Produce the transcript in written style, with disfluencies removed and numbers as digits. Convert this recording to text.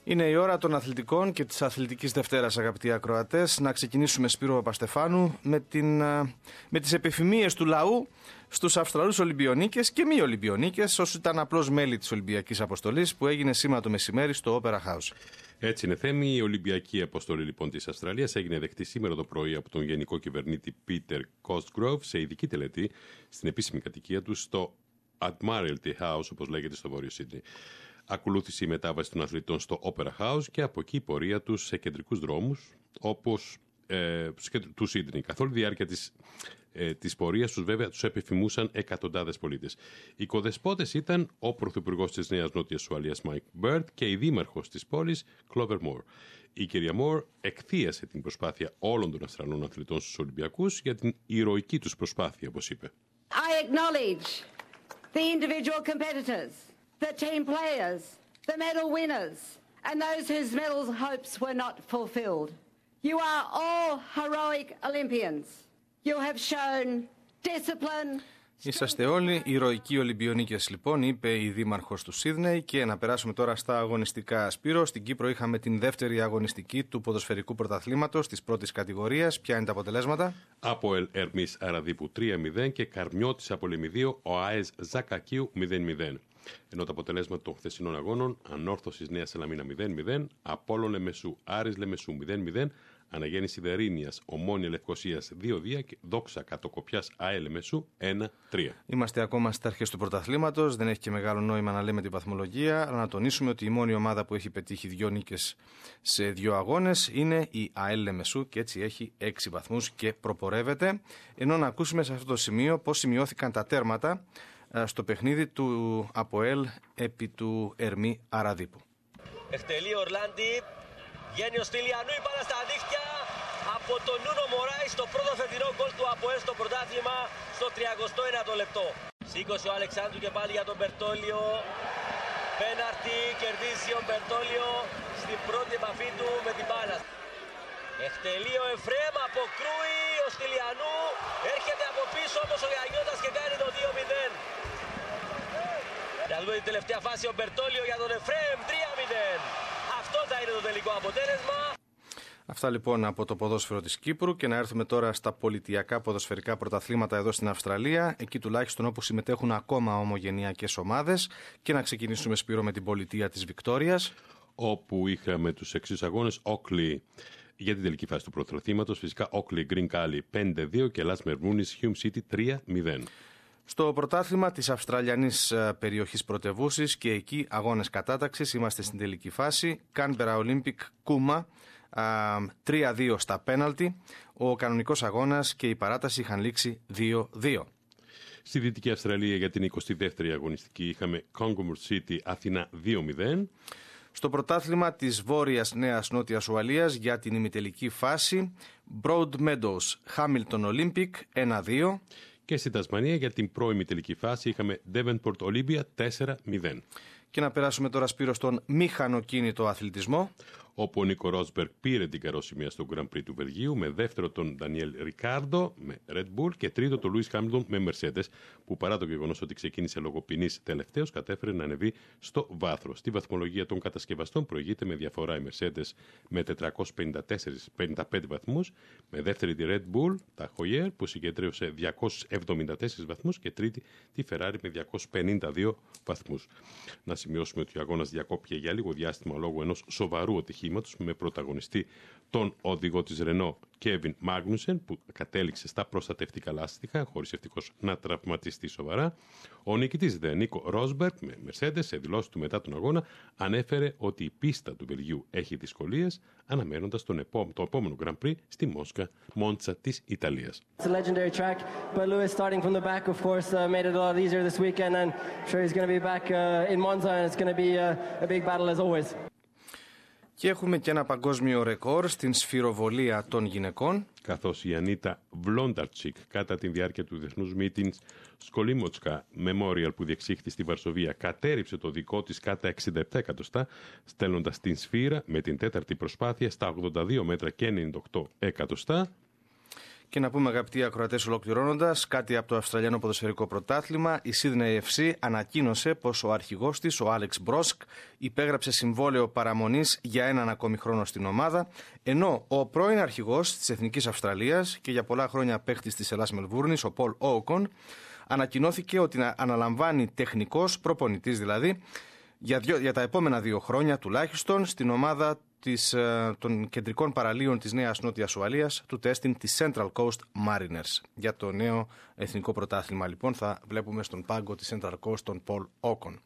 Είναι η ώρα των αθλητικών και της Αθλητικής Δευτέρας, αγαπητοί ακροατές. Να ξεκινήσουμε, Σπύρο Παπαστεφάνου, με τις επιθυμίες του λαού στους Αυστραλούς Ολυμπιονίκες και μη Ολυμπιονίκες, όσοι ήταν απλώς μέλη της Ολυμπιακής Αποστολής που έγινε σήμερα το μεσημέρι στο Opera House. Έτσι είναι, Θέμη. Η Ολυμπιακή Αποστολή λοιπόν της Αυστραλίας έγινε δεκτή σήμερα το πρωί από τον Γενικό Κυβερνήτη Peter Cosgrove σε ειδική τελετή στην επίσημη κατοικία του στο Admiralty House, όπως λέγεται στο Βόρειο Σίδνεϊ. Ακολούθησε η μετάβαση των αθλητών στο Opera House και από εκεί η πορεία τους σε κεντρικούς δρόμους όπως του Σίδνεϊ. Καθ' όλη τη διάρκεια της πορείας τους, βέβαια, τους επιφημούσαν εκατοντάδες πολίτες. Οι οικοδεσπότες ήταν ο Πρωθυπουργός της Νέας Νότιας Ουαλίας Mike Bird και η Δήμαρχος της πόλης Clover Moore. Η κυρία Moore εκθίασε την προσπάθεια όλων των Αυστραλών αθλητών στους Ολυμπιακούς για την ηρωική τους προσπάθεια, όπως είπε. I acknowledge the individual competitors, the team players, the medal winners, and those whose medal hopes were not fulfilled. You are all heroic Olympians. You have shown discipline. Είσαστε όλοι ηρωικοί Ολυμπιονίκες, λοιπόν, είπε η Δήμαρχος του Σίδνεϊ. Και να περάσουμε τώρα στα αγωνιστικά, Σπύρο. Στην Κύπρο είχαμε την δεύτερη αγωνιστική του ποδοσφαιρικού πρωταθλήματος της πρώτης κατηγορίας. Ποια είναι τα αποτελέσματα? ΑΠΟΕΛ Ερμής Αραδίπου 3-0 και Καρμιώτης Απολεμιδίου ο ΑΕΣ Ζακακίου 0-0. Ενώ τα αποτελέσματα των χθεσινών αγώνων: Ανόρθωσης Νέα Σαλαμίνα 0-0, Απόλλων Λεμεσού Άρης Λεμεσού 0-0, Αναγέννηση Δερίνιας Ομόνια Λευκωσίας 2-2 και Δόξα Κατοκοπιάς ΑΕ Λεμεσού 1-3. Είμαστε ακόμα στις αρχές του πρωταθλήματος. Δεν έχει και μεγάλο νόημα να λέμε την βαθμολογία, αλλά να τονίσουμε ότι η μόνη ομάδα που έχει πετύχει 2 νίκες σε 2 αγώνες είναι η ΑΕ Λεμεσού και έτσι έχει 6 βαθμούς και προπορεύεται. Ενώ να ακούσουμε σε αυτό το σημείο πώς σημειώθηκαν τα τέρματα στο παιχνίδι του ΑΠΟΕΛ επί του Ερμή Αραδίπου. Εκτελεί ο Ορλάντι, βγαίνει ο Στυλιανού, η μπάλα στα δίχτυα από τον Νούνο Μωράη στο πρώτο φετινό γκολ του ΑΠΟΕΛ στο πρωτάθλημα στο 39ο λεπτό. Σήκωσε ο Αλεξάνδρου και πάλι για τον Μπερτόλιο. Πέναρτι, κερδίζει ο Μπερτόλιο στην πρώτη επαφή του με την μπάλα. Εκτελεί ο Εφρέμ, αποκρούει ο Στυλιανού, έρχεται από πίσω όμως ο Γιαννιώτας και κάνει το 2-0. Για δούμε την τελευταία φάση, ο Μπερτόλιο για τον Εφρέμ, 3-0. Αυτό θα είναι το τελικό αποτέλεσμα. Αυτά λοιπόν από το ποδόσφαιρο της Κύπρου. Και να έρθουμε τώρα στα πολιτιακά ποδοσφαιρικά πρωταθλήματα εδώ στην Αυστραλία, εκεί τουλάχιστον όπου συμμετέχουν ακόμα ομογενειακές ομάδες. Και να ξεκινήσουμε, Σπύρο, με την πολιτεία της Βικτόριας, όπου είχαμε τους εξής αγώνες: Όκλι για την τελική φάση του πρωταθλήματος, φυσικά Όκλι Green Cali 5-2 και Las Mermunis Hume City 3-0. Στο πρωτάθλημα της Αυστραλιανής περιοχής πρωτευούσης και εκεί αγώνες κατάταξης, είμαστε στην τελική φάση. Canberra Olympic Cooma 3-2 στα πέναλτι. Ο κανονικός αγώνας και η παράταση είχαν λήξει 2-2. Στη Δυτική Αυστραλία για την 22η αγωνιστική είχαμε Congomore City Αθηνά 2-0. Στο πρωτάθλημα της Βόρειας Νέας Νότιας Ουαλίας για την ημιτελική φάση, Broadmeadows Hamilton Olympic 1-2. Και στη Τασμανία για την πρώιμη τελική φάση είχαμε Devonport Olympia 4-0. Και να περάσουμε τώρα, Σπύρο, στον μηχανοκίνητο αθλητισμό, όπου ο Νίκο Ρόσμπεργκ πήρε την καρόσημια στο Grand Prix του Βελγίου, με δεύτερο τον Ντανιέλ Ρικάρντο με Red Bull και τρίτο τον Λούις Χάμιλτον με Mercedes, που παρά το γεγονός ότι ξεκίνησε λόγω ποινής τελευταίος, κατέφερε να ανεβεί στο βάθρο. Στη βαθμολογία των κατασκευαστών προηγείται με διαφορά η Mercedes με 455 βαθμούς, με δεύτερη τη Red Bull, τα Heuer, που συγκέντρωσε 274 βαθμούς, και τρίτη τη Ferrari με 252 βαθμούς. Να σημειώσουμε ότι ο αγώνας διακόπηκε για λίγο διάστημα λόγω ενός σοβαρού ατυχήματος με πρωταγωνιστή τον οδηγό της Renault Kevin Magnussen, που κατέληξε στα προστατευτικά λάστιχα χωρίς ευτυχώς να τραυματιστεί σοβαρά. Ο νικητής Νίκο Ρόσμπεργκ με Mercedes, σε δηλώσεις του μετά τον αγώνα, ανέφερε ότι η πίστα του Βελγίου έχει δυσκολίες, αναμένοντας το επόμενο Grand Prix στη Μόντσα της Ιταλίας. It's a legendary track, but Lewis starting from the back, of course, made it a lot easier this weekend, and I'm sure he's going to be back in Monza, and it's going to be a big battle as always. Και έχουμε και ένα παγκόσμιο ρεκόρ στην σφυροβολία των γυναικών, καθώς η Ανίτα Βλόνταρτσικ κατά τη διάρκεια του διεθνούς meetings Σκολίμοτσκα Memorial που διεξήχθη στη Βαρσοβία κατέριψε το δικό της κατά 67 εκατοστά, στέλνοντας την σφύρα με την τέταρτη προσπάθεια στα 82 μέτρα και 98 εκατοστά. Και να πούμε, αγαπητοί ακροατές, ολοκληρώνοντας, κάτι από το Αυστραλιανό Ποδοσφαιρικό Πρωτάθλημα. Η Sydney FC ανακοίνωσε πως ο αρχηγός της, ο Άλεξ Μπρόσκ, υπέγραψε συμβόλαιο παραμονής για έναν ακόμη χρόνο στην ομάδα, ενώ ο πρώην αρχηγός της Εθνικής Αυστραλίας και για πολλά χρόνια παίχτης της Ελλάς Μελβούρνης, ο Πολ Όουκον, ανακοινώθηκε ότι αναλαμβάνει τεχνικός, προπονητής δηλαδή, για τα επόμενα 2 χρόνια τουλάχιστον στην ομάδα των κεντρικών παραλίων της Νέας Νότιας Ουαλίας, του τέστην της Central Coast Mariners. Για το νέο εθνικό πρωτάθλημα λοιπόν θα βλέπουμε στον πάγκο της Central Coast τον Πολ Όουκον.